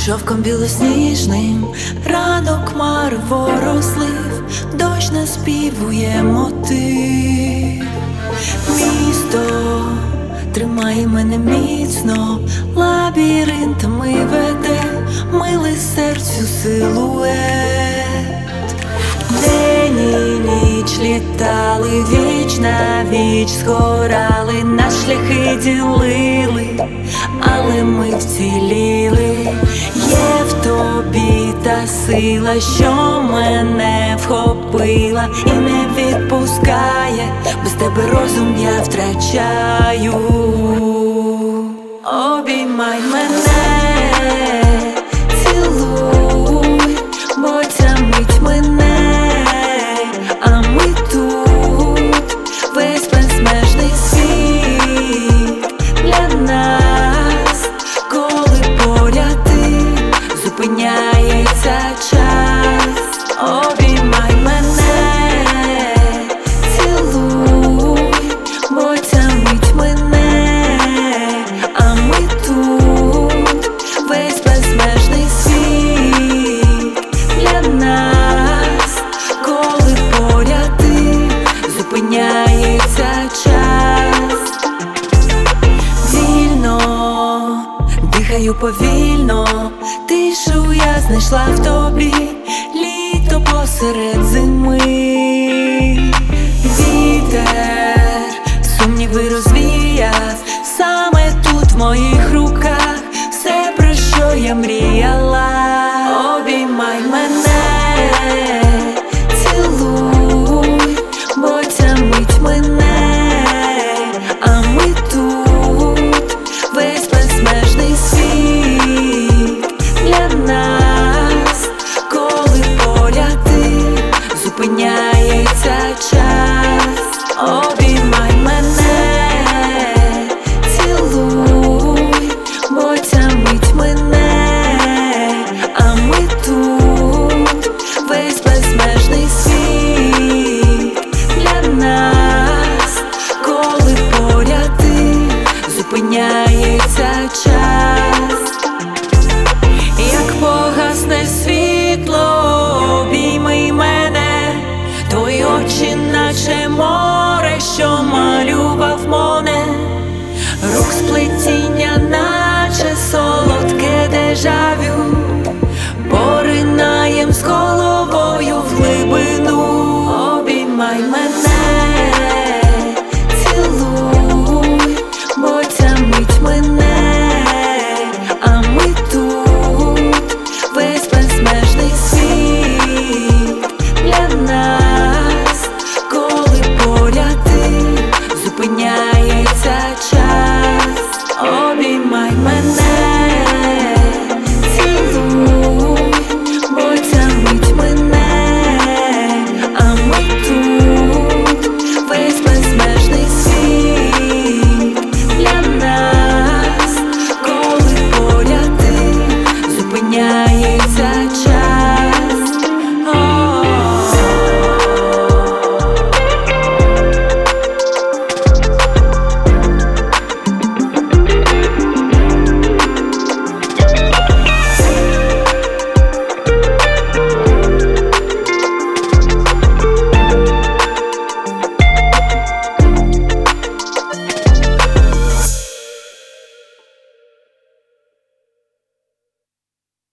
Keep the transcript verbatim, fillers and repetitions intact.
Шовком білосніжним ранок марево розлив, дощ наспівує мотив. Місто тримає мене міцно, лабіринтами веде милий серцю силует. День і ніч літали віч на віч, згорали, нас шляхи ділили, але ми вціліли. Є в тобі та сила, що мене вхопила і не відпускає, без тебе розум я втрачаю. Обіймай мене, цілуй, бо ця мить мене, а ми тут, весь безмежний світ для нас. Коли поряд ти, зупиняється час. Обіймай мене, цілуй, бо ця мить мене, а ми тут, весь безмежний світ для нас. Коли поряд ти, зупиняється час. Вільно дихаю повільно, тишу я знайшла в тобі, літо посеред зими. Вітер сумніви розвіяв, саме тут в моїх руках все, про що я мріяла. Обіймай мене, цілуй, бо ця мить мене, а ми тут, весь безмежний світ для нас. Коли поряд ти, зупиняється час. Обіймай мене, цілуй, бо ця мить мене, а ми тут, весь безмежний світ для нас. Коли поряд ти, зупиняється час. Як погасне світло, обійми мене, твої очі наче море, що малював Моне. Рук сплетіння, наче солодке дежавю, поринаєм з головою в глибину. Обіймай мене, цілуй, бо ця мить мене, а ми тут, весь безмежний світ для нас. Коли поряд ти, зупиняється час. Обіймай мене, цілуй, бо ця мить мене, а ми тут, весь безмежний світ для нас. Коли поряд ти, зупиняється час.